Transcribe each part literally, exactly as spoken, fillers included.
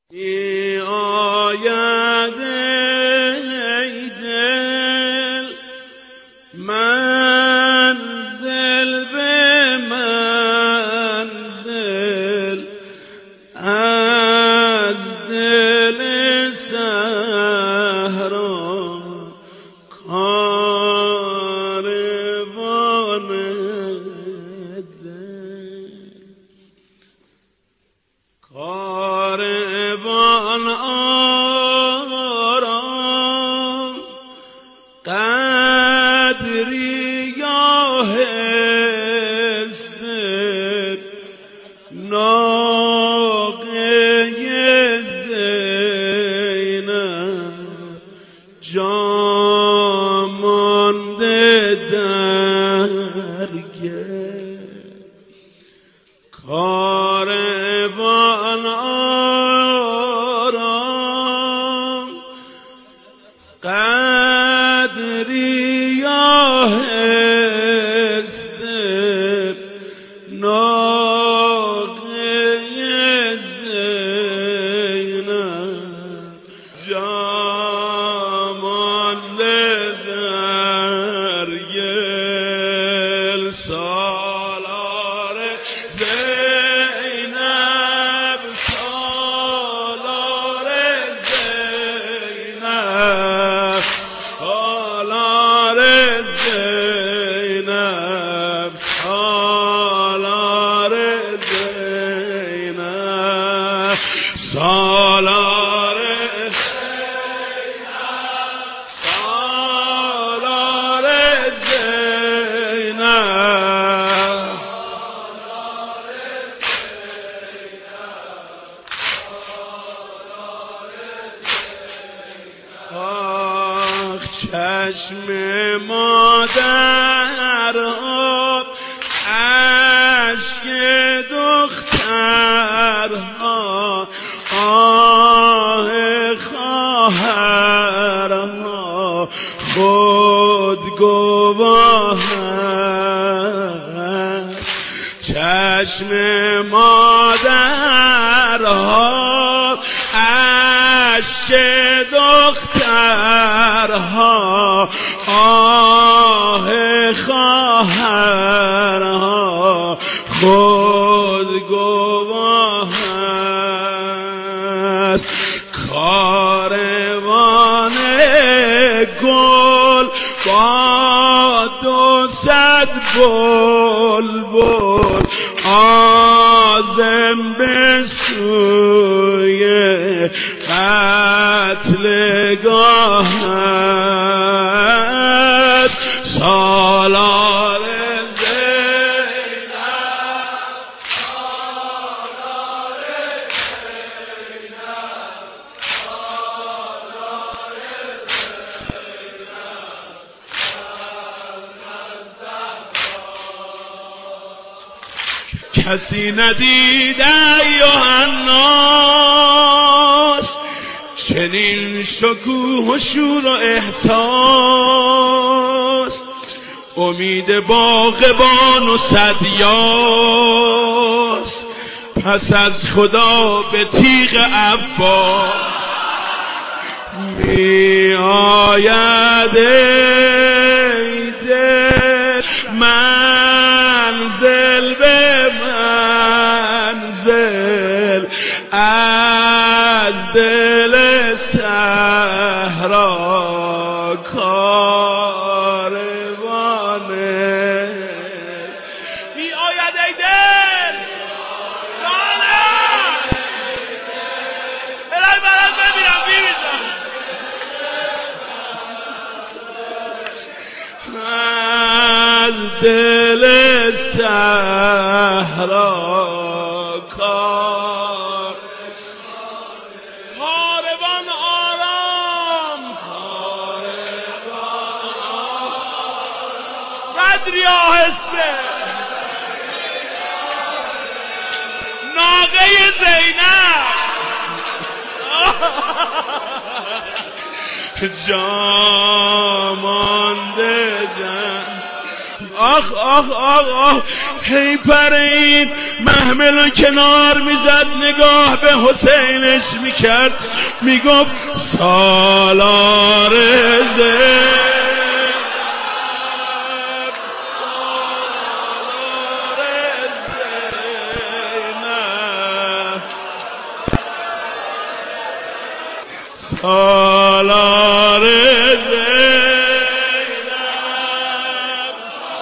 ای آید ای دل منزل به منزل از دل صحرا کاروان دل کاروان آرام قدری یا هستر ناقه زینب جا مانده در گل کاروان آرام قدری یا هستر ناقه زینب جا مانده در گل سالار زینب سالار زینب سالار زینب سالار زینب سالار سالار زینب آخ چشم مادرها اشک دخترها آه خواهرها خود گواه است چشم مادرها اشک دخترها آه خواهرها خود گواه است کاروان گل با دو صد بلبل عازم به سوی قتلگاه است سالار زینب سالار زینب سالار زینب کسی ندید ایها الناس چنین شکوه و شور و احساس امید باغبان و صدیاس پس از خدا به تیغ عباس می آید ای دل منزل به منزل از دل صحرا کاروان می آید ای دل جانم الهی برات بمیرم بیریزم از دل صحرا کار کاروان آرام کاروان قدری آهسته ناقه زینب جا مانده در آخ آخ آخ آخ هی پرید محمل کنار میزد نگاه به حسینش میکرد میگفت سالار زینب سالار زینب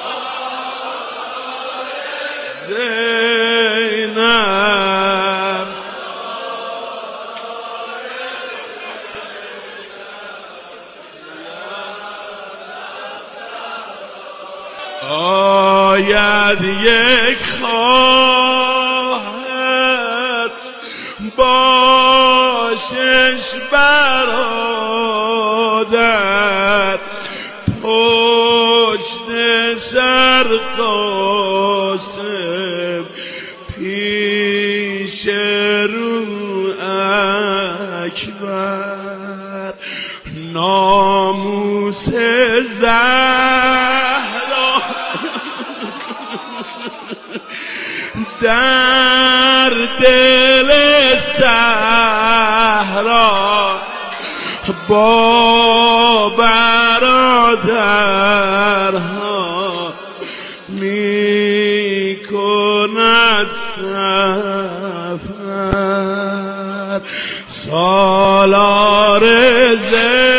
زینب آید یک خواهر باشش برادر پشت سر قاسم پیش رو اکبر ناموس زهرا در دل صحرا با برادرها می کند سفر سالار زینب